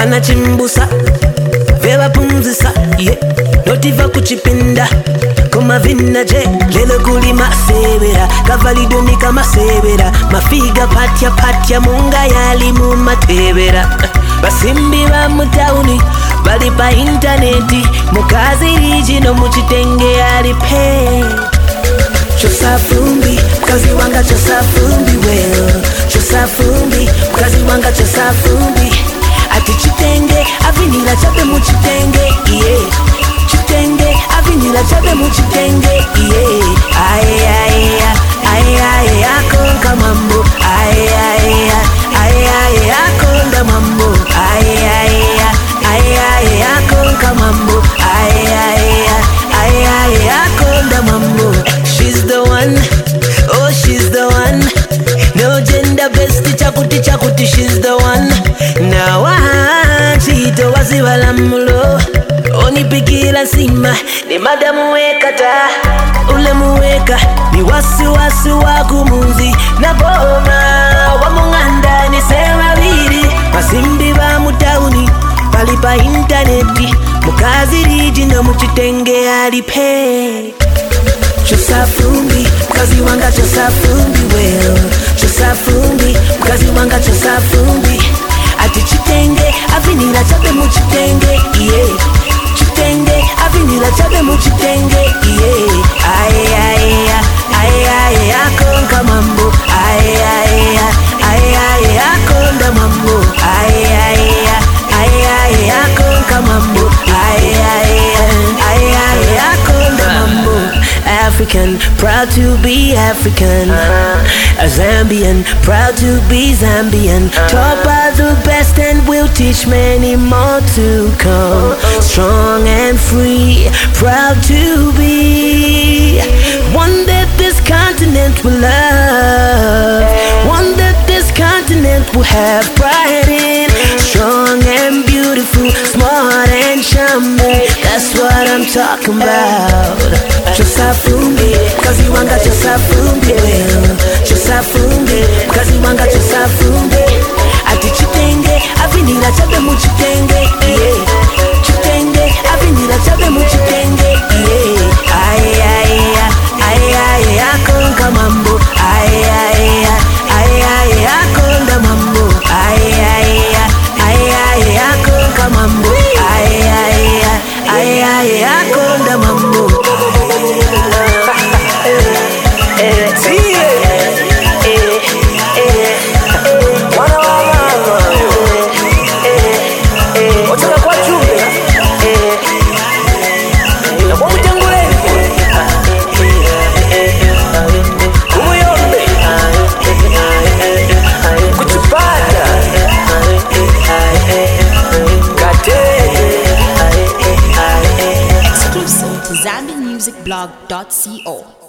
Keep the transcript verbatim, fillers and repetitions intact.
Kana chimbusa Veva pumzisa yeah. Notiva kuchipinda Koma vina je Lelo kuli masebera Kavalido nika masebera Mafiga patya patya Munga yali mumatebera Basimbi ba mutauni Bali pa interneti Mukazi rijino muchitenge alipe Chosa fumbi Mkazi wanga chosa fumbi well Chosa fumbi Mkazi wanga chosa fumbi Ati chitenge Avinila chape muchitenge yeah. Chitenge Avinila chape muchitenge yeah. Aye aye aye aye akonka mambo Aye aye aye aye akonda mambo Aye aye aye aye akonka mambo Aye aye aye aye akonda mambo She's the one, oh she's the one No gender besti chakuti chakuti she's the one Now I chito waziwala mulo Onipikila sima ni madamu wekata Ule muweka ni wasi wasi wakumuzi Na boma wamunganda ni sema viri Masimbi ba mutauni Palipa interneti Mukazi rijino muchitenge alipe Chosa fumbi, mkazi wanga chosa fumbi well Chosa fumbi, mkazi wanga chosa fumbi Ati chitenge, avinila chape muchitenge yeah. Chitenge, avinila chape muchitenge yeah. Aye aye aye aye akonka mambo Aye aye aye aye akonda mambo Aye aye aye aye akonka mambo Aye aye aye aye akonda mambo African, proud to be African uh-huh. A Zambian, proud to be Zambian uh-huh. Taught by the best and will teach many more to come uh-huh. Strong and free, proud to be One that this continent will love One that this continent will have pride in Strong and beautiful, smart and charming That's what I'm talking about Chosa fumbi, mkazi wanga chosa fumbi well Chosa fumbi, mkazi wanga chosa fumbi Ati chitenge, avinila chape muchitenge yeah. Chitenge, avinila chape muchitenge yeah. Aye aye aye aye akonka mambo Aye aye aye aye akonda mambo Aye aye aye aye akonka mambo Aye aye aye aye akonda mambo Exclusive to Zambian Music Blog dot co.